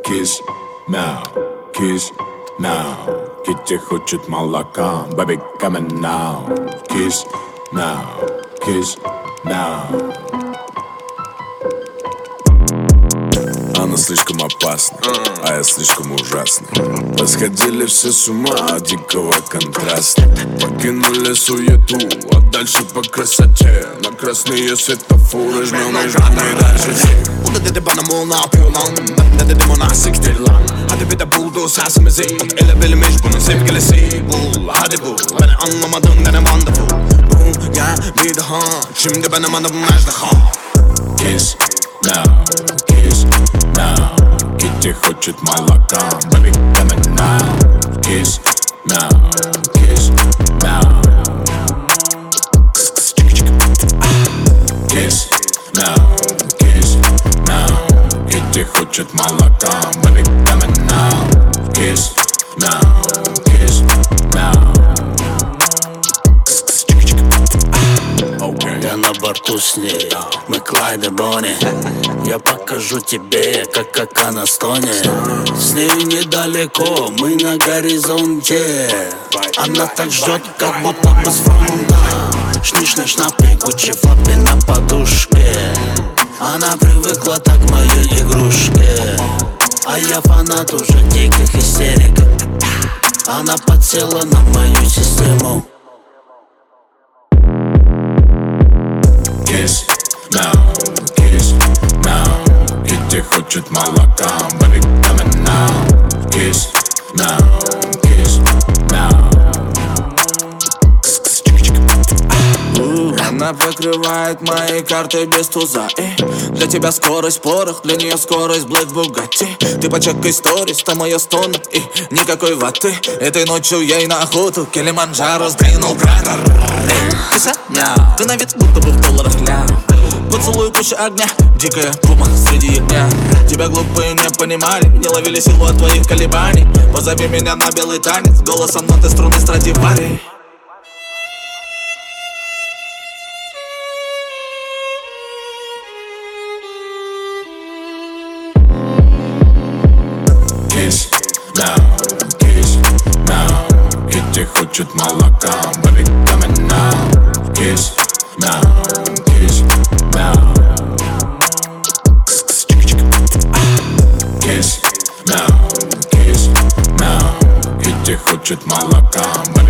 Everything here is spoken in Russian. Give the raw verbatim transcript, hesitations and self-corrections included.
kiss, now, kiss, now. Kitty хочет молока, baby coming now. Kiss, now, kiss, now. Она слишком опасна, а я слишком ужасный. Посходили все с ума от дикого контраста. Покинули суету, а дальше по красоте. На красные светофоры жмем и жмем и дальше всех. Bunda dedi bana mol ne yapıyor lan? Ben de dedim ona siktir lan. Hadi bir de buldu sesimizi. Ele bilmiş bunun sevgilisi. Bul hadi bul. Beni anlamadın dene wonderful. Boom gel bir daha. Şimdi benim adım Ejderha. Kiss, now, kiss, now. Kitty хочет молока, baby coming now. Kiss, now, kiss, now. Kiss, now, kiss, now. Kitty хочет молока, baby coming now. Kiss, now, kiss, now. Okay. Я на борту с ней, мы Клайд и Бонни. Я покажу тебе, как, как она стонет. С ней недалеко, мы на горизонте. Она так ждет, как будто бы с фронта. Шниш-ниш на пригуче, флопе на подушке. Она привыкла так к моей игрушке. А я фанат уже диких истерик. Она подсела на мою систему. Kiss, now, kiss, now. Kitty хочет молока, baby coming now. Kiss, now, kiss, now. Она покрывает мои карты без туза. И для тебя скорость порох, для нее скорость Блэк Бугатти. Ты почекай сторис, там ее стонут и никакой ваты. Этой ночью ей на охоту Килиманджаро сдвинул кратер. Киса, мяу, ты на вид будто бы в долларах ля. Поцелуй куча огня, дикая пума среди ягня. Тебя глупые не понимали, не ловили силу от твоих колебаний. Позови меня на белый танец, голосом ноты струны Страдивари. Kiss, now, kiss, now. Kitty хочет молока, baby coming now. Kiss, now, kiss, now. Kiss, now, kiss, now. Kitty хочет молока, baby